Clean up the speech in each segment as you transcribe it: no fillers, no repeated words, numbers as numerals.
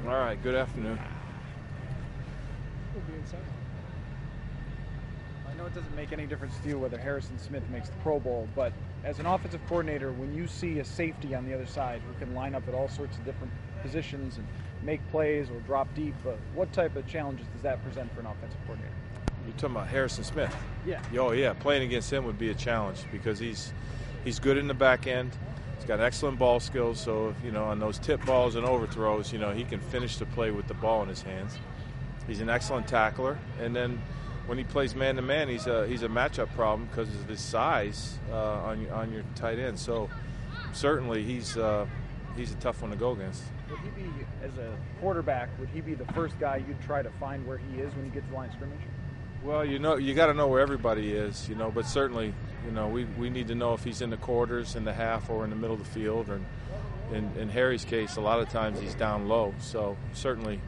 All right, good afternoon. We'll be inside. I know it doesn't make any difference to you whether Harrison Smith makes the Pro Bowl, but as an offensive coordinator, when you see a safety on the other side who can line up at all sorts of different positions and make plays or drop deep, what type of challenges does that present for an offensive coordinator? You're talking about Harrison Smith? Yeah. Oh, yeah. Playing against him would be a challenge because he's good in the back end. He's got excellent ball skills, so on those tip balls and overthrows, he can finish the play with the ball in his hands. He's an excellent tackler, and then when he plays man-to-man, he's a matchup problem because of his size on your tight end. So certainly he's a tough one to go against. Would he be, as a quarterback, would he be the first guy you'd try to find where he is when he gets to the line of scrimmage? Well, you got to know where everybody is, but certainly, we need to know if he's in the quarters, in the half, or in the middle of the field. Or in Harry's case, a lot of times he's down low. So certainly,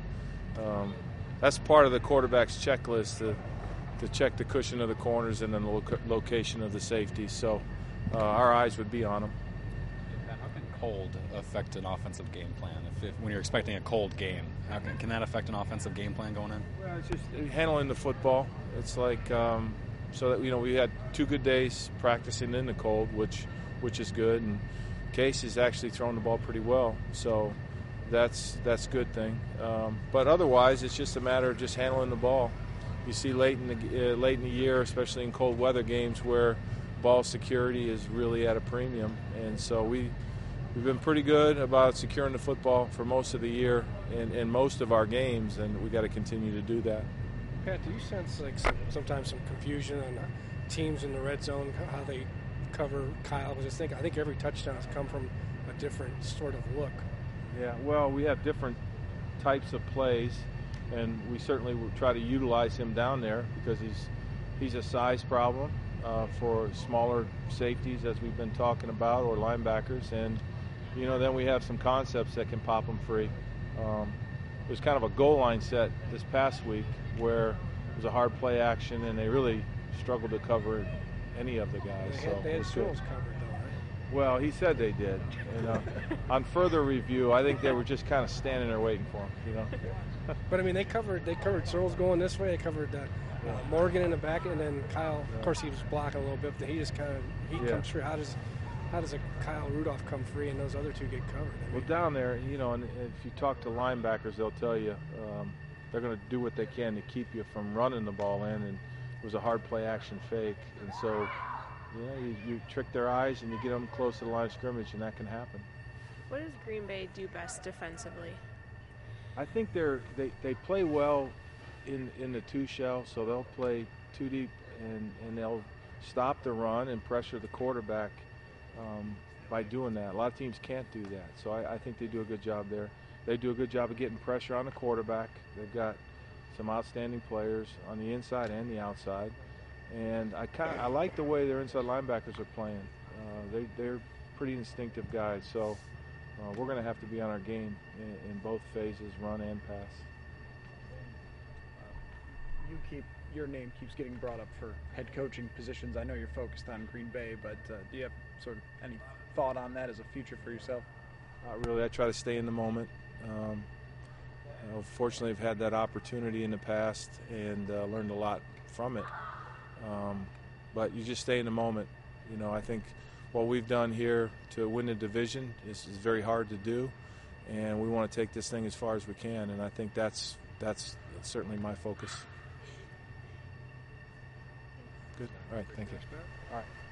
that's part of the quarterback's checklist to check the cushion of the corners and then the location of the safety. So our eyes would be on him. How can cold affect an offensive game plan? When you're expecting a cold game, can that affect an offensive game plan going in? Well, it's just handling the football. It's like so that we had 2 good days practicing in the cold, which is good. And Case is actually throwing the ball pretty well, so that's a good thing. But otherwise, it's just a matter of just handling the ball. You see late in the year, especially in cold weather games, where ball security is really at a premium, and so we've been pretty good about securing the football for most of the year in most of our games, and we got to continue to do that. Pat, do you sense sometimes some confusion on teams in the red zone, how they cover Kyle? I think every touchdown has come from a different sort of look. Yeah, well, we have different types of plays, and we certainly will try to utilize him down there because he's a size problem for smaller safeties, as we've been talking about, or linebackers, and then we have some concepts that can pop them free. There's kind of a goal line set this past week where it was a hard play action, and they really struggled to cover any of the guys. They had Searles covered, though, right? Well, he said they did. On further review, I think they were just kind of standing there waiting for him. But I mean, they covered Searles going this way. They covered Morgan in the back, and then Kyle. Of course, he was blocking a little bit, but he just comes free. How does a Kyle Rudolph come free and those other two get covered? Well, down there, and if you talk to linebackers, they'll tell you they're going to do what they can to keep you from running the ball in, and it was a hard play action fake, and so you trick their eyes and you get them close to the line of scrimmage, and that can happen. What does Green Bay do best defensively? I think they play well in the 2 shell, so they'll play 2 deep and they'll stop the run and pressure the quarterback by doing that. A lot of teams can't do that, so I think they do a good job there. They do a good job of getting pressure on the quarterback. They've got some outstanding players on the inside and the outside, and I like the way their inside linebackers are playing. They're pretty instinctive guys, so we're going to have to be on our game in both phases, run and pass. Your name keeps getting brought up for head coaching positions. I know you're focused on Green Bay, but do you have sort of any thought on that as a future for yourself? Not really. I try to stay in the moment. Fortunately, I've had that opportunity in the past and learned a lot from it. But you just stay in the moment. I think what we've done here to win the division is very hard to do, and we want to take this thing as far as we can, and I think that's certainly my focus. Good. All right. Thank you. All right.